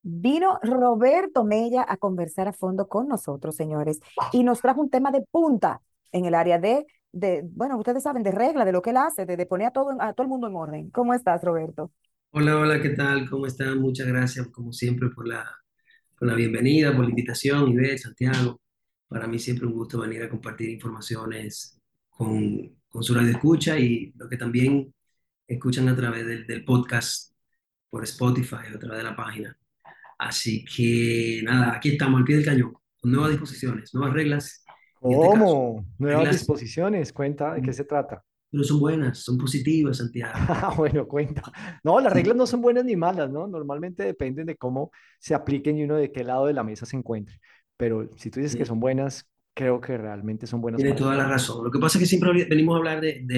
Vino Roberto Mella a conversar a fondo con nosotros, señores, y nos trajo un tema de punta en el área bueno, ustedes saben, de regla, de lo que él hace, de poner a todo el mundo en orden. ¿Cómo estás, Roberto? Hola, hola, ¿qué tal? ¿Cómo están? Muchas gracias, como siempre, por la bienvenida, por la invitación, Ivette, Santiago. Para mí siempre un gusto venir a compartir informaciones con su radio escucha y lo que también escuchan a través del podcast por Spotify, a través de la página. Así que nada, aquí estamos al pie del cañón, con nuevas disposiciones, nuevas reglas, en este caso, ¿Cómo? Nuevas reglas, disposiciones, cuenta, ¿de qué se trata? pero son buenas, son positivas, Santiago. Ah, bueno, cuenta. No, las reglas Sí. no son buenas ni malas, ¿no? Normalmente dependen de cómo se apliquen y uno de qué lado de la mesa se encuentre. Pero si tú dices que son buenas, creo que realmente son buenas Tiene para toda la todos. razón. Lo que pasa es que siempre venimos a hablar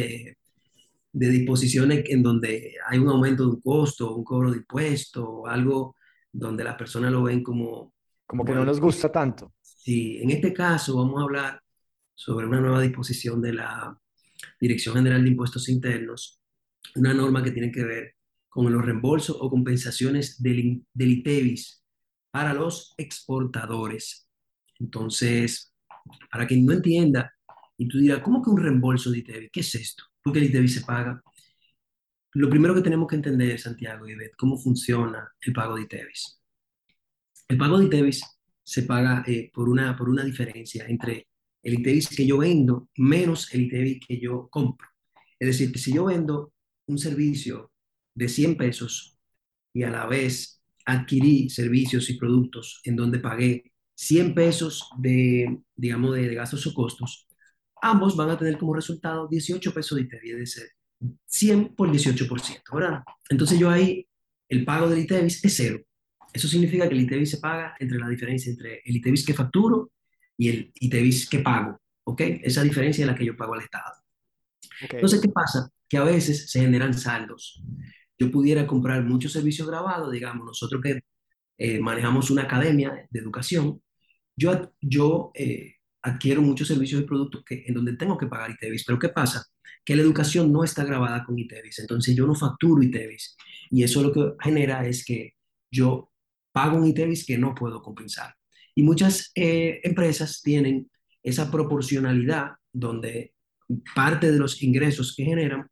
de disposiciones en donde hay un aumento de un costo, un cobro de impuestos, o algo donde las personas lo ven Como que como no algo. nos gusta tanto. Sí, en este caso vamos a hablar sobre una nueva disposición de la Dirección General de Impuestos Internos, una norma que tiene que ver con los reembolsos o compensaciones del ITEVIS para los exportadores. Entonces, para quien no entienda, y tú dirás, ¿cómo que un reembolso de ITEVIS? ¿Qué es esto? Porque el ITEVIS se paga. Lo primero que tenemos que entender, Santiago y Ivette, cómo funciona el pago de ITEVIS. El pago de ITEVIS se paga por una diferencia entre el ITEVIS que yo vendo menos el ITEVIS que yo compro. Es decir, que si yo vendo un servicio de 100 pesos y a la vez adquirí servicios y productos en donde pagué 100 pesos digamos, de gastos o costos, ambos van a tener como resultado 18 pesos de ITEVIS, es decir, 100 por 18%, ¿verdad? Entonces yo ahí, el pago del ITEVIS es cero. Eso significa que el ITEVIS se paga entre la diferencia entre el ITEVIS que facturo y el ITEVIS que pago, ¿ok? Esa diferencia es la que yo pago al Estado. Ok. Entonces, ¿qué pasa? Que a veces se generan saldos. Yo pudiera comprar muchos servicios grabados, digamos, nosotros que manejamos una academia de educación, yo adquiero muchos servicios y productos en donde tengo que pagar ITEVIS, pero ¿qué pasa? Que la educación no está grabada con ITEVIS, entonces yo no facturo ITEVIS y eso lo que genera es que yo pago un ITEVIS que no puedo compensar. Y muchas empresas tienen esa proporcionalidad donde parte de los ingresos que generan,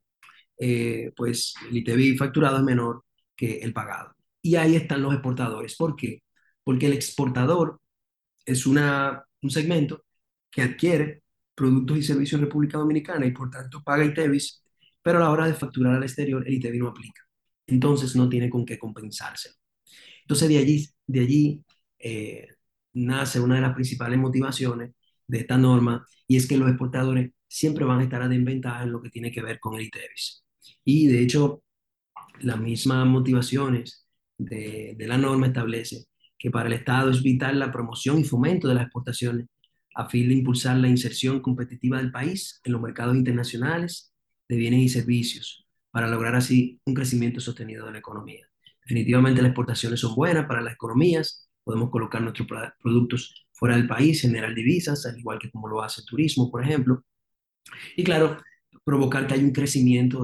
pues el ITEVIS facturado es menor que el pagado. Y ahí están los exportadores. ¿Por qué? Porque el exportador es un segmento que adquiere productos y servicios en República Dominicana y por tanto paga ITEVIS, pero a la hora de facturar al exterior el ITEVIS no aplica. Entonces no tiene con qué compensarse. Entonces de allí eh, nace una de las principales motivaciones de esta norma y es que los exportadores siempre van a estar a desventaja en lo que tiene que ver con el ITEVIS. Y de hecho, las mismas motivaciones de la norma establece que para el Estado es vital la promoción y fomento de las exportaciones a fin de impulsar la inserción competitiva del país en los mercados internacionales de bienes y servicios, para lograr así un crecimiento sostenido de la economía. Definitivamente las exportaciones son buenas para las economías, podemos colocar nuestros productos fuera del país, generar divisas, al igual que como lo hace el turismo, por ejemplo, y claro, provocar que haya un crecimiento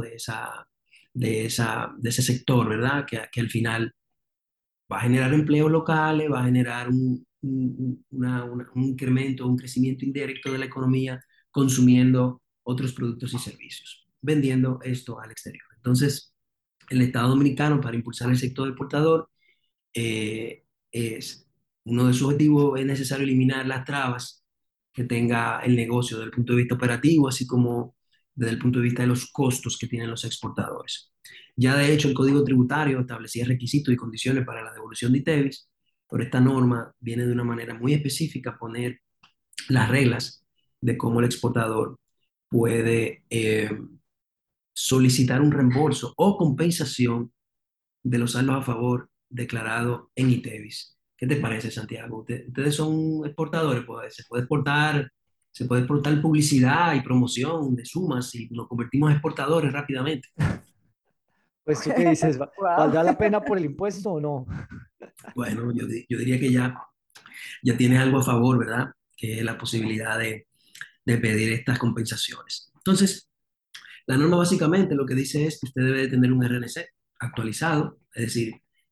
de ese sector, ¿verdad? Que al final va a generar empleos locales, va a generar un incremento, un crecimiento indirecto de la economía consumiendo otros productos y servicios, vendiendo esto al exterior. Entonces, el Estado Dominicano, para impulsar el sector exportador, es uno de sus objetivos es necesario eliminar las trabas que tenga el negocio desde el punto de vista operativo, así como desde el punto de vista de los costos que tienen los exportadores. Ya de hecho el Código Tributario establecía requisitos y condiciones para la devolución de ITEVIS, pero esta norma viene de una manera muy específica a poner las reglas de cómo el exportador puede solicitar un reembolso o compensación de los saldos a favor declarados en ITEVIS. ¿Qué te parece, Santiago? Ustedes son exportadores, pues se puede exportar publicidad y promoción de sumas y nos convertimos en exportadores rápidamente. Pues tú qué dices, Wow. ¿valdrá la pena por el impuesto o no? Bueno, yo diría que ya tienes algo a favor, ¿verdad? Que es la posibilidad de pedir estas compensaciones. Entonces, la norma básicamente lo que dice es que usted debe de tener un RNC actualizado, es decir,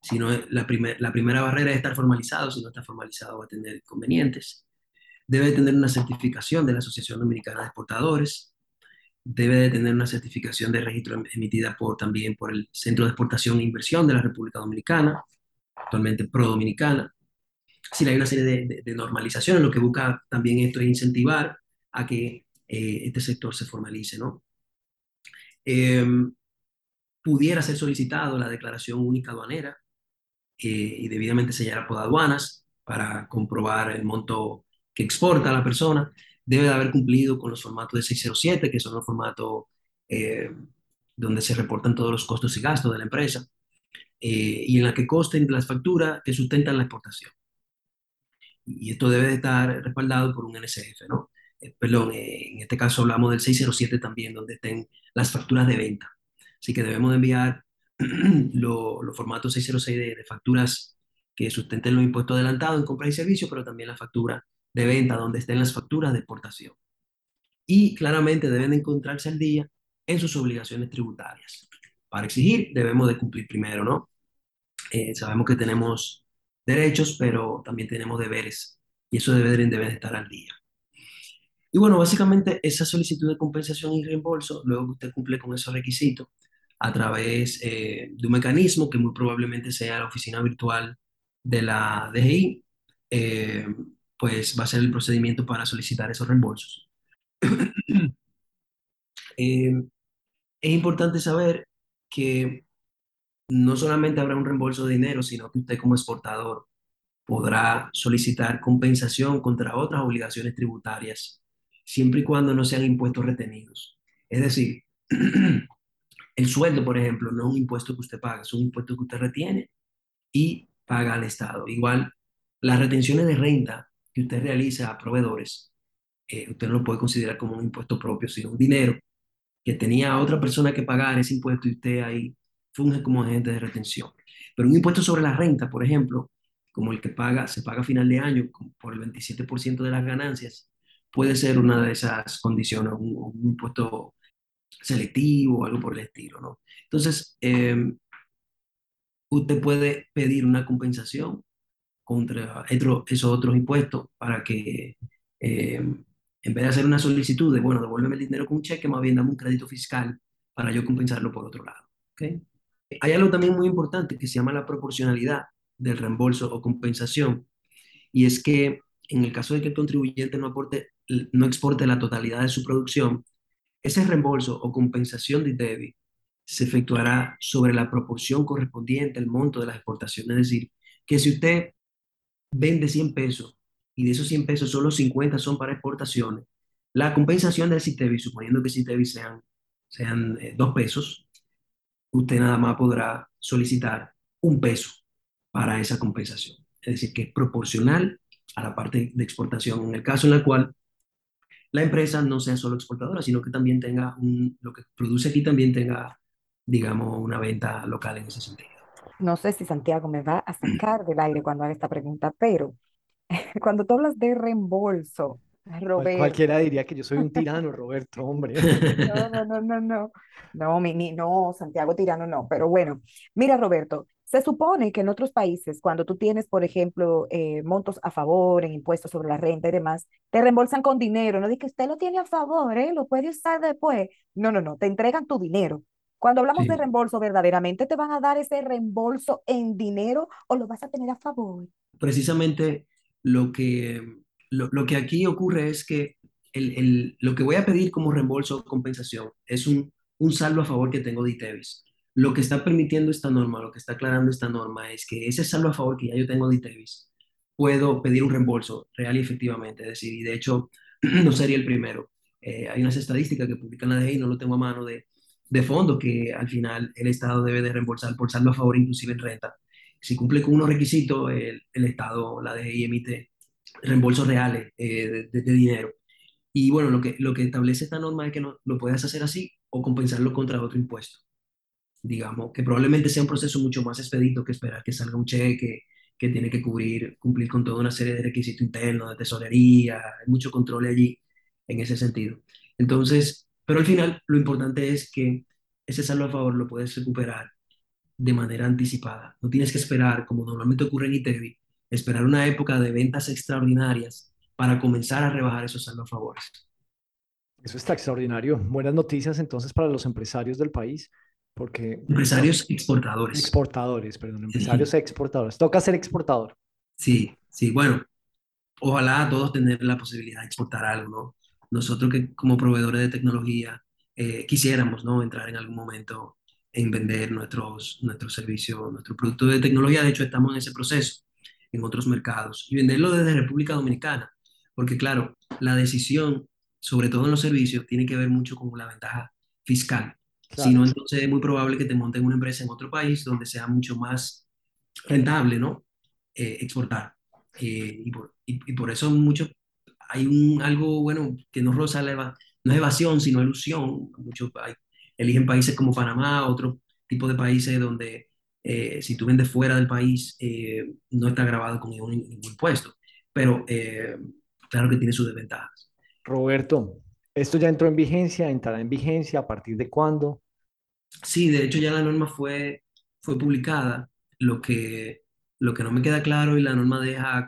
La primera barrera es estar formalizado. Si no está formalizado va a tener inconvenientes. Debe tener una certificación de la Asociación Dominicana de Exportadores. Debe de tener una certificación de registro emitida también por el Centro de Exportación e Inversión de la República Dominicana, actualmente Pro Dominicana. Sí, hay una serie de normalizaciones. Lo que busca también esto es incentivar a que este sector se formalice, ¿no? Eh, Pudiera ser solicitado la declaración única aduanera y debidamente sellada por aduanas para comprobar el monto que exporta la persona. Debe de haber cumplido con los formatos de 607, que son los formatos eh, donde se reportan todos los costos y gastos de la empresa, y en la que consten las facturas que sustentan la exportación. Y esto debe de estar respaldado por un NSF, ¿no? Perdón, en este caso hablamos del 607 también, donde estén las facturas de venta. Así que debemos de enviar los formatos 606 de facturas que sustenten los impuestos adelantados en compra y servicio, pero también la factura de venta, donde estén las facturas de exportación. Y claramente deben de encontrarse al día en sus obligaciones tributarias. Para exigir debemos de cumplir primero, ¿no? Sabemos que tenemos derechos, pero también tenemos deberes, y eso debe estar al día. Y bueno, básicamente esa solicitud de compensación y reembolso, luego que usted cumple con esos requisitos, a través de un mecanismo que muy probablemente sea la oficina virtual de la DGI, eh, pues va a ser el procedimiento para solicitar esos reembolsos. Eh, es importante saber que no solamente habrá un reembolso de dinero, sino que usted como exportador podrá solicitar compensación contra otras obligaciones tributarias, siempre y cuando no sean impuestos retenidos. Es decir, el sueldo, por ejemplo, no es un impuesto que usted paga, es un impuesto que usted retiene y paga al Estado. Igual, las retenciones de renta que usted realiza a proveedores, usted no lo puede considerar como un impuesto propio, sino un dinero que tenía otra persona que pagar ese impuesto y usted ahí funge como agente de retención. Pero un impuesto sobre la renta, por ejemplo, como el que se paga a final de año por el 27% de las ganancias, puede ser una de esas condiciones, un impuesto selectivo o algo por el estilo, ¿no? Entonces, usted puede pedir una compensación contra esos otros impuestos para que, en vez de hacer una solicitud de, bueno, devuélveme el dinero con un cheque, más bien dame un crédito fiscal para yo compensarlo por otro lado. ¿Ok? Hay algo también muy importante que se llama la proporcionalidad del reembolso o compensación, y es que en el caso de que el contribuyente no exporte la totalidad de su producción, ese reembolso o compensación de ITEVI se efectuará sobre la proporción correspondiente al monto de las exportaciones. Es decir, que si usted vende 100 pesos y de esos 100 pesos solo 50 son para exportaciones, la compensación del CITEVI, suponiendo que CITEVI sean 2 pesos, usted nada más podrá solicitar 1 peso para esa compensación. Es decir, que es proporcional a la parte de exportación, en el caso en el cual la empresa no sea solo exportadora, sino que también tenga lo que produce aquí también tenga, digamos, una venta local en ese sentido. No sé si Santiago me va a sacar del aire cuando haga esta pregunta, pero cuando tú hablas de reembolso, Cualquiera Roberto, diría que yo soy un tirano, Roberto, hombre. no, no, no, no, no. No, no, Santiago Tirano no. Pero bueno, mira, Roberto, se supone que en otros países, cuando tú tienes, por ejemplo, montos a favor en impuestos sobre la renta y demás, te reembolsan con dinero. No dice que usted lo tiene a favor, ¿eh? Lo puede usar después. No, no, no, te entregan tu dinero. Cuando hablamos de Sí, reembolso, ¿verdaderamente te van a dar ese reembolso en dinero o lo vas a tener a favor? precisamente lo que, lo que aquí ocurre es que lo que voy a pedir como reembolso o compensación es un saldo a favor que tengo de ITEVIS. Lo que está permitiendo esta norma, lo que está aclarando esta norma es que ese saldo a favor que ya yo tengo de ITEVIS, puedo pedir un reembolso real y efectivamente. Es decir, y de hecho no sería el primero. Hay unas estadísticas que publican la DGI, no lo tengo a mano, de fondo que al final el Estado debe de reembolsar por saldo a favor, inclusive en renta. Si cumple con unos requisitos, el Estado, la DGI, emite reembolsos reales de dinero. Y bueno, lo que establece esta norma es que no, lo puedes hacer así o compensarlo contra otro impuesto. Digamos que probablemente sea un proceso mucho más expedito que esperar que salga un cheque que tiene que cumplir con toda una serie de requisitos internos, de tesorería, hay mucho control allí en ese sentido. Entonces, pero al final lo importante es que ese saldo a favor lo puedes recuperar de manera anticipada. No tienes que esperar, como normalmente ocurre en ITEVI, esperar una época de ventas extraordinarias para comenzar a rebajar esos saldos a favores. Eso está extraordinario. Buenas noticias entonces para los empresarios del país, porque Empresarios exportadores. exportadores, perdón, empresarios Sí, exportadores. Toca ser exportador. sí, sí. Bueno, ojalá todos tener la posibilidad de exportar algo, ¿no? Nosotros que como proveedores de tecnología quisiéramos, ¿no? Entrar en algún momento en vender nuestros servicios, nuestros productos de tecnología. De hecho, estamos en ese proceso en otros mercados y venderlo desde República Dominicana, porque claro, la decisión, sobre todo en los servicios, tiene que ver mucho con la ventaja fiscal. Si Claro. no, entonces es muy probable que te monten una empresa en otro país donde sea mucho más rentable, ¿no? Exportar. Y por eso mucho, hay algo, bueno, que no roza no es evasión, sino ilusión. Muchos eligen países como Panamá, otro tipo de países donde si tú vendes fuera del país no está grabado con ningún impuesto. Pero claro que tiene sus desventajas. Roberto, ¿esto ya entró en vigencia? ¿Entrará en vigencia? ¿A partir de cuándo? Sí, de hecho ya la norma fue publicada. Lo que no me queda claro y la norma deja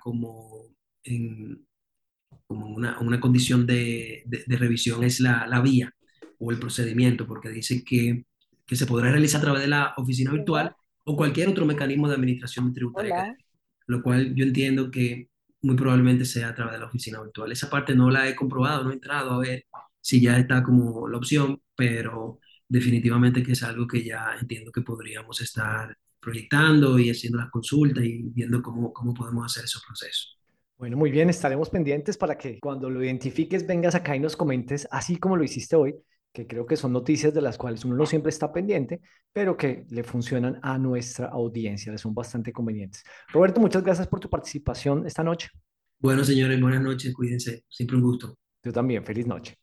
en, como una condición de revisión es la vía o el procedimiento, porque dice que se podrá realizar a través de la oficina Hola, virtual o cualquier otro mecanismo de administración tributaria que hola. dé, lo cual yo entiendo que muy probablemente sea a través de la oficina virtual. Esa parte no la he comprobado, no he entrado a ver si ya está como la opción, pero definitivamente que es algo que ya entiendo que podríamos estar proyectando y haciendo las consultas y viendo cómo podemos hacer esos procesos. Bueno, muy bien, estaremos pendientes para que cuando lo identifiques vengas acá y nos comentes, así como lo hiciste hoy, que creo que son noticias de las cuales uno no siempre está pendiente, pero que le funcionan a nuestra audiencia, le son bastante convenientes. Roberto, muchas gracias por tu participación esta noche. Bueno, señores, buenas noches, cuídense, siempre un gusto. Yo también, feliz noche.